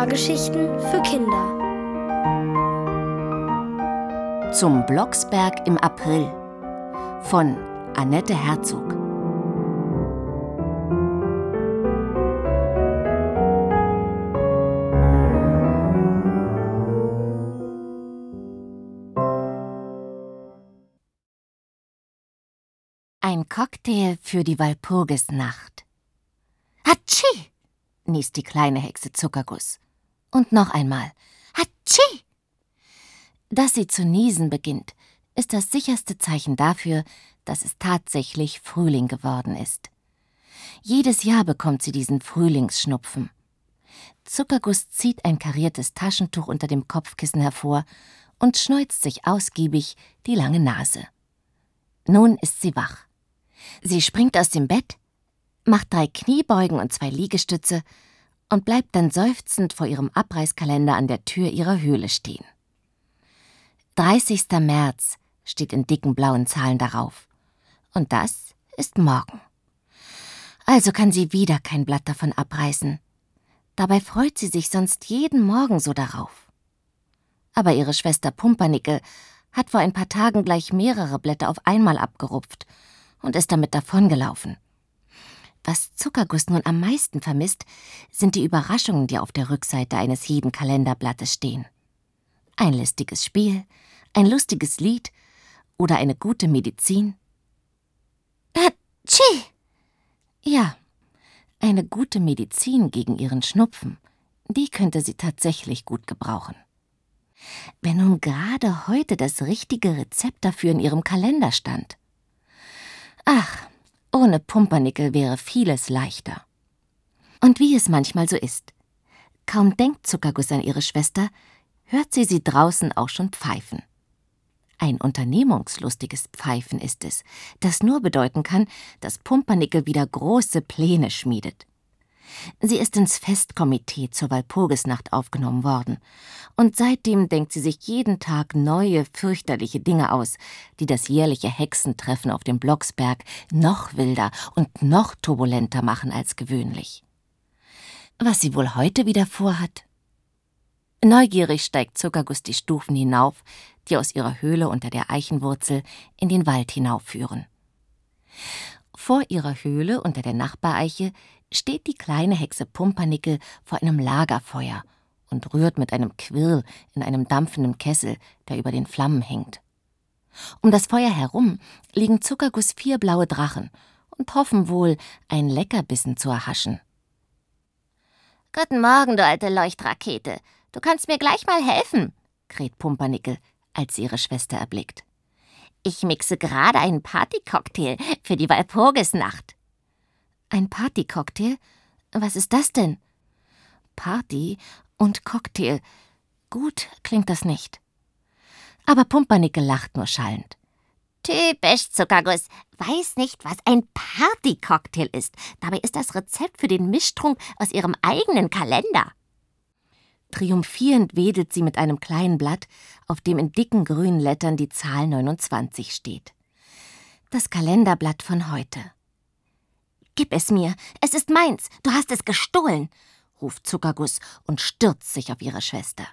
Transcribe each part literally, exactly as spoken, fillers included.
Hörgeschichten für Kinder. Zum Blocksberg im April von Annette Herzog. Ein Cocktail für die Walpurgisnacht. Hatschi! Niest die kleine Hexe Zuckerguss. Und noch einmal. Hatschi! Dass sie zu niesen beginnt, ist das sicherste Zeichen dafür, dass es tatsächlich Frühling geworden ist. Jedes Jahr bekommt sie diesen Frühlingsschnupfen. Zuckerguss zieht ein kariertes Taschentuch unter dem Kopfkissen hervor und schneuzt sich ausgiebig die lange Nase. Nun ist sie wach. Sie springt aus dem Bett, macht drei Kniebeugen und zwei Liegestütze und bleibt dann seufzend vor ihrem Abreißkalender an der Tür ihrer Höhle stehen. dreißigster März steht in dicken blauen Zahlen darauf. Und das ist morgen. Also kann sie wieder kein Blatt davon abreißen. Dabei freut sie sich sonst jeden Morgen so darauf. Aber ihre Schwester Pumpernickel hat vor ein paar Tagen gleich mehrere Blätter auf einmal abgerupft und ist damit davongelaufen. Was Zuckerguss nun am meisten vermisst, sind die Überraschungen, die auf der Rückseite eines jeden Kalenderblattes stehen. Ein listiges Spiel, ein lustiges Lied oder eine gute Medizin. Hatschi! Ja, eine gute Medizin gegen ihren Schnupfen, die könnte sie tatsächlich gut gebrauchen. Wenn nun gerade heute das richtige Rezept dafür in ihrem Kalender stand. Ach, ohne Pumpernickel wäre vieles leichter. Und wie es manchmal so ist. Kaum denkt Zuckerguss an ihre Schwester, hört sie sie draußen auch schon pfeifen. Ein unternehmungslustiges Pfeifen ist es, das nur bedeuten kann, dass Pumpernickel wieder große Pläne schmiedet. Sie ist ins Festkomitee zur Walpurgisnacht aufgenommen worden. Und seitdem denkt sie sich jeden Tag neue, fürchterliche Dinge aus, die das jährliche Hexentreffen auf dem Blocksberg noch wilder und noch turbulenter machen als gewöhnlich. Was sie wohl heute wieder vorhat? Neugierig steigt Zuckerguss die Stufen hinauf, die aus ihrer Höhle unter der Eichenwurzel in den Wald hinaufführen. Vor ihrer Höhle unter der Nachbareiche steht die kleine Hexe Pumpernickel vor einem Lagerfeuer und rührt mit einem Quirl in einem dampfenden Kessel, der über den Flammen hängt. Um das Feuer herum liegen Zuckerguss vier blaue Drachen und hoffen wohl, einen Leckerbissen zu erhaschen. »Guten Morgen, du alte Leuchtrakete. Du kannst mir gleich mal helfen«, kräht Pumpernickel, als sie ihre Schwester erblickt. »Ich mixe gerade einen Partycocktail für die Walpurgisnacht.« »Ein Partycocktail? Was ist das denn?« Party und Cocktail. Gut klingt das nicht. Aber Pumpernickel lacht nur schallend. »Typisch, Zuckerguss. Weiß nicht, was ein Partycocktail ist. Dabei ist das Rezept für den Mischtrunk aus ihrem eigenen Kalender.« Triumphierend wedelt sie mit einem kleinen Blatt, auf dem in dicken grünen Lettern die Zahl neunundzwanzig steht. Das Kalenderblatt von heute. »Gib es mir, es ist meins, du hast es gestohlen«, ruft Zuckerguss und stürzt sich auf ihre Schwester.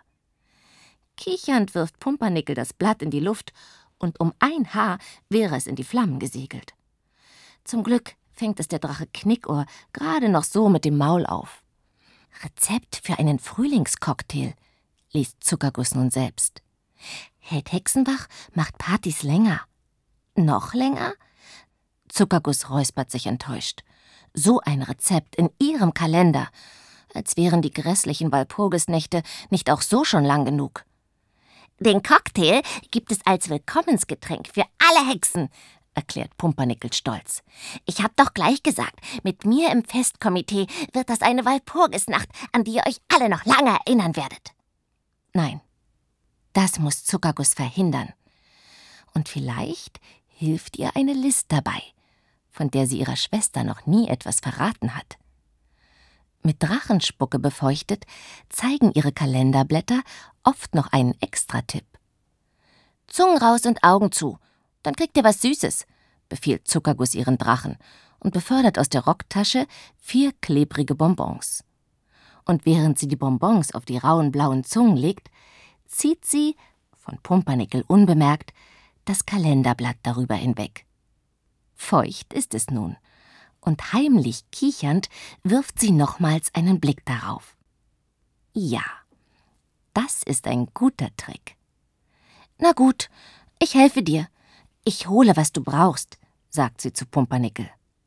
Kichernd wirft Pumpernickel das Blatt in die Luft und um ein Haar wäre es in die Flammen gesegelt. Zum Glück fängt es der Drache Knickohr gerade noch so mit dem Maul auf. Rezept für einen Frühlingscocktail, liest Zuckerguss nun selbst. Hält Hexen wach, macht Partys länger. Noch länger? Zuckerguss räuspert sich enttäuscht. So ein Rezept in ihrem Kalender, als wären die grässlichen Walpurgisnächte nicht auch so schon lang genug. »Den Cocktail gibt es als Willkommensgetränk für alle Hexen«, erklärt Pumpernickel stolz. »Ich hab doch gleich gesagt, mit mir im Festkomitee wird das eine Walpurgisnacht, an die ihr euch alle noch lange erinnern werdet.« Nein, das muss Zuckerguss verhindern. Und vielleicht hilft ihr eine List dabei, von der sie ihrer Schwester noch nie etwas verraten hat. Mit Drachenspucke befeuchtet, zeigen ihre Kalenderblätter oft noch einen Extratipp. »Zungen raus und Augen zu, dann kriegt ihr was Süßes«, befiehlt Zuckerguss ihren Drachen und befördert aus der Rocktasche vier klebrige Bonbons. Und während sie die Bonbons auf die rauen blauen Zungen legt, zieht sie, von Pumpernickel unbemerkt, das Kalenderblatt darüber hinweg. Feucht ist es nun, und heimlich kichernd wirft sie nochmals einen Blick darauf. Ja, das ist ein guter Trick. »Na gut, ich helfe dir. Ich hole, was du brauchst«, sagt sie zu Pumpernickel.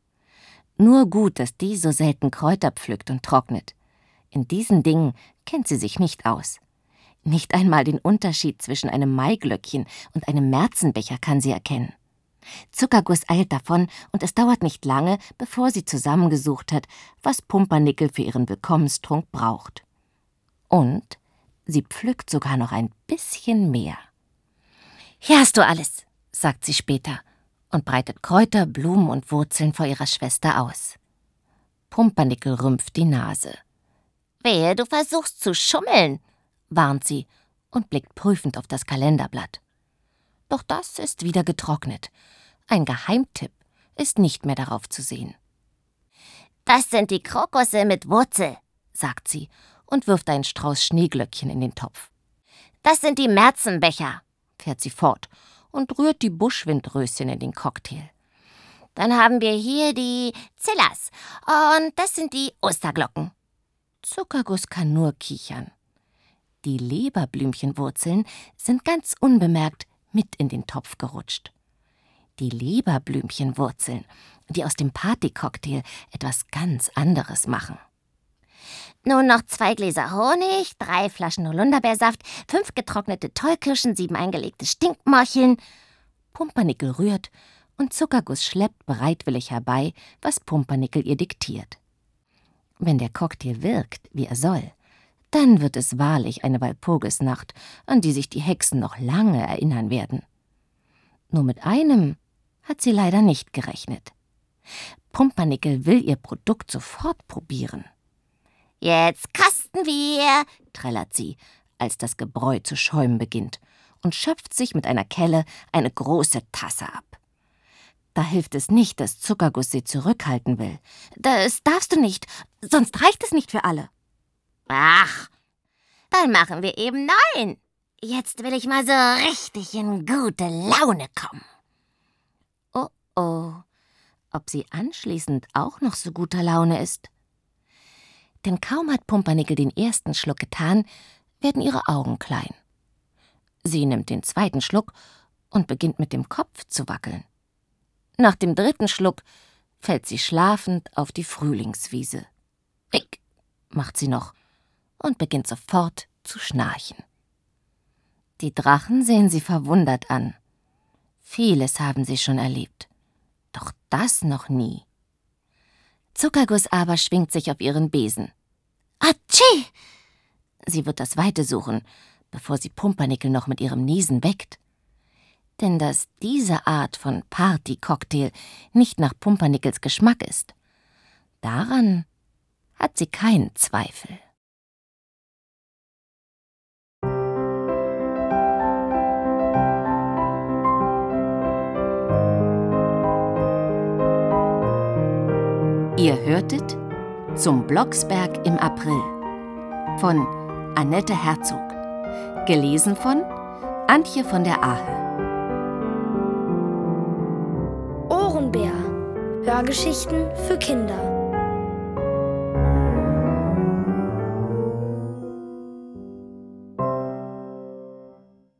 Nur gut, dass die so selten Kräuter pflückt und trocknet. In diesen Dingen kennt sie sich nicht aus. Nicht einmal den Unterschied zwischen einem Maiglöckchen und einem Märzenbecher kann sie erkennen. Zuckerguss eilt davon, und es dauert nicht lange, bevor sie zusammengesucht hat, was Pumpernickel für ihren Willkommenstrunk braucht. Und sie pflückt sogar noch ein bisschen mehr. »Hier hast du alles«, sagt sie später und breitet Kräuter, Blumen und Wurzeln vor ihrer Schwester aus. Pumpernickel rümpft die Nase. »Wehe, du versuchst zu schummeln«, warnt sie und blickt prüfend auf das Kalenderblatt. Doch das ist wieder getrocknet. Ein Geheimtipp ist nicht mehr darauf zu sehen. »Das sind die Krokusse mit Wurzel«, sagt sie und wirft einen Strauß Schneeglöckchen in den Topf. »Das sind die Märzenbecher«, fährt sie fort und rührt die Buschwindröschen in den Cocktail. »Dann haben wir hier die Zillas und das sind die Osterglocken.« Zuckerguss kann nur kichern. Die Leberblümchenwurzeln sind ganz unbemerkt mit in den Topf gerutscht. Die Leberblümchenwurzeln, die aus dem Partycocktail etwas ganz anderes machen. »Nun noch zwei Gläser Honig, drei Flaschen Holunderbeersaft, fünf getrocknete Tollkirschen, sieben eingelegte Stinkmorcheln.« Pumpernickel rührt und Zuckerguss schleppt bereitwillig herbei, was Pumpernickel ihr diktiert. Wenn der Cocktail wirkt, wie er soll, dann wird es wahrlich eine Walpurgisnacht, an die sich die Hexen noch lange erinnern werden. Nur mit einem hat sie leider nicht gerechnet. Pumpernickel will ihr Produkt sofort probieren. »Jetzt kosten wir«, trällert sie, als das Gebräu zu schäumen beginnt, und schöpft sich mit einer Kelle eine große Tasse ab. Da hilft es nicht, dass Zuckerguss sie zurückhalten will. »Das darfst du nicht, sonst reicht es nicht für alle.« »Ach, dann machen wir eben neun. Jetzt will ich mal so richtig in gute Laune kommen.« Oh oh, ob sie anschließend auch noch so guter Laune ist? Denn kaum hat Pumpernickel den ersten Schluck getan, werden ihre Augen klein. Sie nimmt den zweiten Schluck und beginnt mit dem Kopf zu wackeln. Nach dem dritten Schluck fällt sie schlafend auf die Frühlingswiese. »Ick«, macht sie noch und beginnt sofort zu schnarchen. Die Drachen sehen sie verwundert an. Vieles haben sie schon erlebt, doch das noch nie. Zuckerguss aber schwingt sich auf ihren Besen. »Atschi!« Sie wird das Weite suchen, bevor sie Pumpernickel noch mit ihrem Niesen weckt. Denn dass diese Art von Party-Cocktail nicht nach Pumpernickels Geschmack ist, daran hat sie keinen Zweifel. Ihr hörtet »Zum Blocksberg im April« von Annette Herzog, gelesen von Antje von der Ahe. Ohrenbär. Hörgeschichten für Kinder.